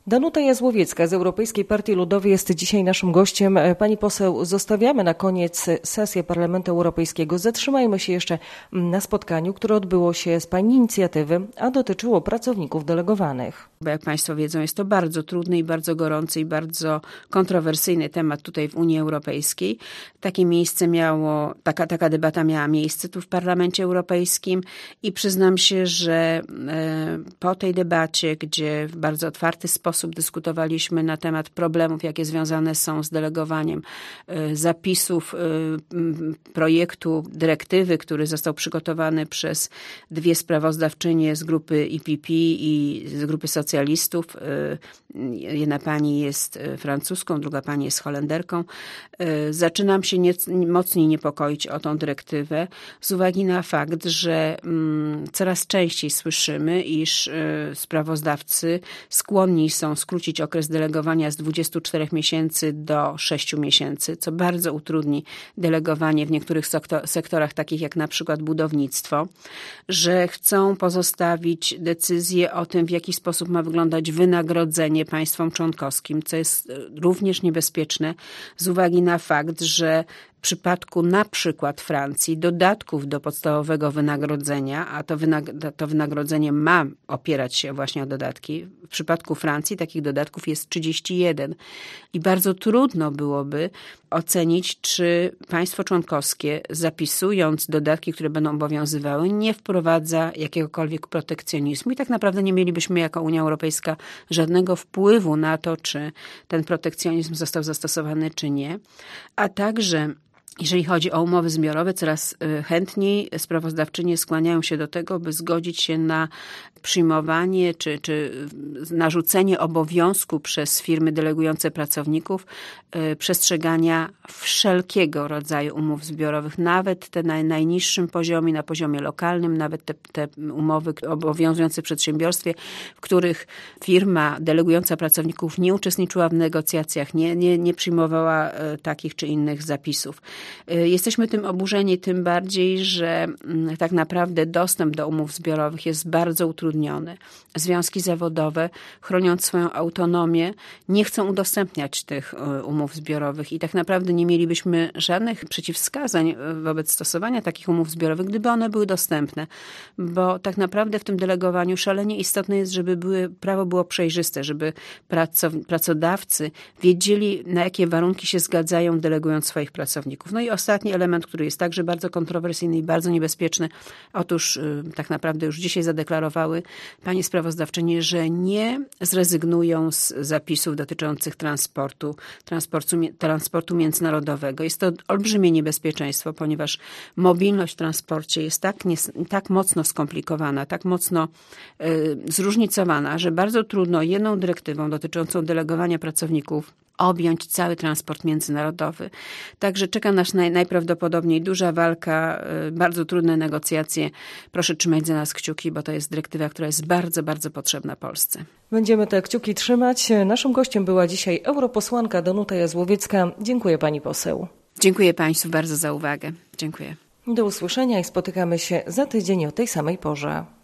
Danuta Jazłowiecka z Europejskiej Partii Ludowej jest dzisiaj naszym gościem. Pani poseł, zostawiamy na koniec sesję Parlamentu Europejskiego. Zatrzymajmy się jeszcze na spotkaniu, które odbyło się z Pani inicjatywy, a dotyczyło pracowników delegowanych. Bo jak Państwo wiedzą, jest to bardzo trudny i bardzo gorący i bardzo kontrowersyjny temat tutaj w Unii Europejskiej. Taka debata miała miejsce tu w Parlamencie Europejskim i przyznam się, że po tej debacie, gdzie w bardzo otwarty sposób dyskutowaliśmy na temat problemów, jakie związane są z delegowaniem zapisów projektu dyrektywy, który został przygotowany przez dwie sprawozdawczynie z grupy EPP i z grupy socjalistów. Jedna pani jest francuską, druga pani jest Holenderką. Zaczynam się mocniej niepokoić o tą dyrektywę z uwagi na fakt, że coraz częściej słyszymy, iż sprawozdawcy skłonni są skrócić okres delegowania z 24 miesięcy do 6 miesięcy, co bardzo utrudni delegowanie w niektórych sektorach, takich jak na przykład budownictwo, że chcą pozostawić decyzję o tym, w jaki sposób ma wyglądać wynagrodzenie państwom członkowskim, co jest również niebezpieczne z uwagi na fakt, że w przypadku na przykład Francji dodatków do podstawowego wynagrodzenia, a to wynagrodzenie ma opierać się właśnie o dodatki, w przypadku Francji takich dodatków jest 31 i bardzo trudno byłoby ocenić, czy państwo członkowskie, zapisując dodatki, które będą obowiązywały, nie wprowadza jakiegokolwiek protekcjonizmu i tak naprawdę nie mielibyśmy jako Unia Europejska żadnego wpływu na to, czy ten protekcjonizm został zastosowany, czy nie, a także jeżeli chodzi o umowy zbiorowe, coraz chętniej sprawozdawczynie skłaniają się do tego, by zgodzić się na przyjmowanie czy narzucenie obowiązku przez firmy delegujące pracowników przestrzegania wszelkiego rodzaju umów zbiorowych, nawet te na najniższym poziomie, na poziomie lokalnym, nawet te umowy obowiązujące w przedsiębiorstwie, w których firma delegująca pracowników nie uczestniczyła w negocjacjach, nie przyjmowała takich czy innych zapisów. Jesteśmy tym oburzeni tym bardziej, że tak naprawdę dostęp do umów zbiorowych jest bardzo utrudniony. Związki zawodowe, chroniąc swoją autonomię, nie chcą udostępniać tych umów zbiorowych i tak naprawdę nie mielibyśmy żadnych przeciwwskazań wobec stosowania takich umów zbiorowych, gdyby one były dostępne, bo tak naprawdę w tym delegowaniu szalenie istotne jest, żeby prawo było przejrzyste, żeby pracodawcy wiedzieli, na jakie warunki się zgadzają, delegując swoich pracowników. No i ostatni element, który jest także bardzo kontrowersyjny i bardzo niebezpieczny. Otóż tak naprawdę już dzisiaj zadeklarowały panie sprawozdawczynie, że nie zrezygnują z zapisów dotyczących transportu międzynarodowego. Jest to olbrzymie niebezpieczeństwo, ponieważ mobilność w transporcie jest tak mocno skomplikowana, tak mocno zróżnicowana, że bardzo trudno jedną dyrektywą dotyczącą delegowania pracowników objąć cały transport międzynarodowy. Także czeka nas najprawdopodobniej duża walka, bardzo trudne negocjacje. Proszę trzymać za nas kciuki, bo to jest dyrektywa, która jest bardzo, bardzo potrzebna Polsce. Będziemy te kciuki trzymać. Naszym gościem była dzisiaj europosłanka Danuta Jazłowiecka. Dziękuję pani poseł. Dziękuję państwu bardzo za uwagę. Dziękuję. Do usłyszenia i spotykamy się za tydzień o tej samej porze.